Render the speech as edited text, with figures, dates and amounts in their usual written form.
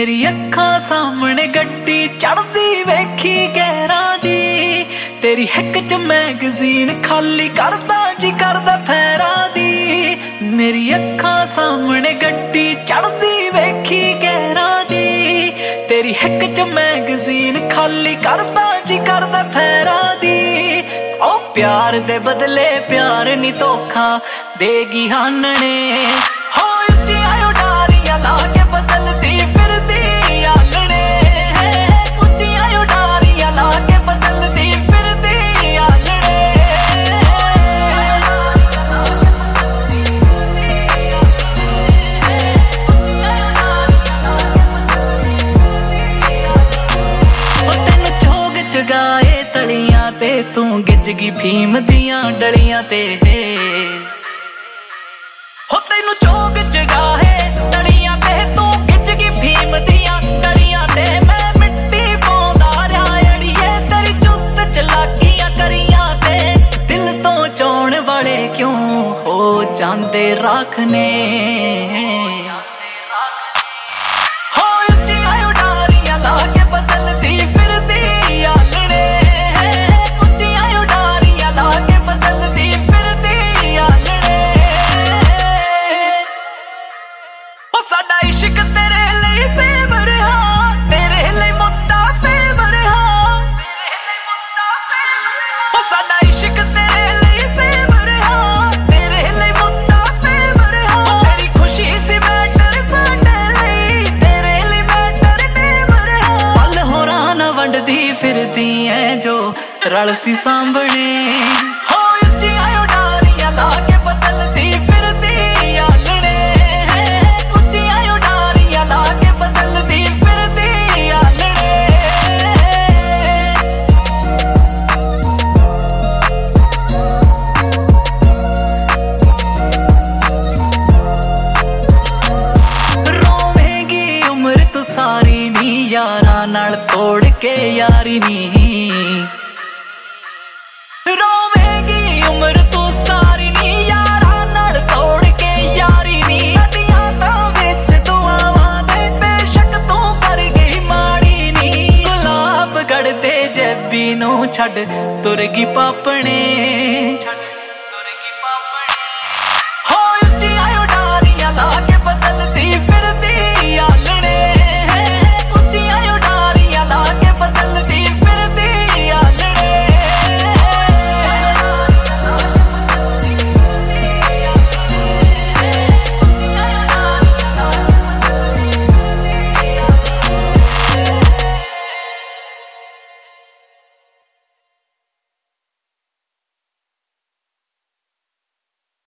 मेरी अखां सामने गड्डी चढ़दी वेखी गैरां दी, तेरी हिक च मैगजीन खाली करदा जी करदा फैरां दी। मेरी अखां सामने गड्डी चढ़दी वेखी गैरां दी, तेरी हिक च मैगजीन खाली करदा जी करदा फैरां दी। ओ प्यार दे बदले प्यार नी धोखा देगी हानने, हो उच्चियां उडारियां ला के बदलदी फिरदी आलणे, उच्चियां उडारियां ला के बदलदी फिरदी आलणे। ओ तेनू चोग चगाए तलियां ते तू गिजगी भीम दियां डलियां ते, हो तेनू चोग चगाए तलियां ते तू गिजगी भीम दियां डलियां ते। मैं मिट्टी पाउंदा रहा अड़िए तेरी चुस्त चलाकियां करियां ते, दिल तो चाहण वाले क्यों हो जांदे राखने, हो उच्चियां उडारियां ला के बदलदी फिरदी आलणे, उच्चियां उडारियां ला के बदलदी फिरदी आलणे। ओ साडा इश्क तेरे लिए सेम रहा, तेरे लिए मुद्दा सेम रहा, ओ साडा इश्क तेरे लिए सेम रहा, तेरे लिए मुद्दा सेम रहा। तेरी खुशी सी मैटर साडे लिए, तेरे लिए मैटर नेम रहा। पल होरां ना वंडदी फिरदी ऐ जो रल सी सांभणे, हो उच्चियां उडारियां ला के बदलदी फिरदी आलणे, उच्चियां उडारियां ला के बदलदी फिरदी आलणे। रोवेगी उम्र तू सारी नी यारां नाल तोड़ के यारी नी, रोवेगी उम्र तू सारी नी यारां नाल तोड़ के यारी नी। सदियां तां विच दुआवां दे बेशक तू कर गई माड़ी नी, गुलाब गढ़दे जैबी नूं छड्ड तुर गई पापणे।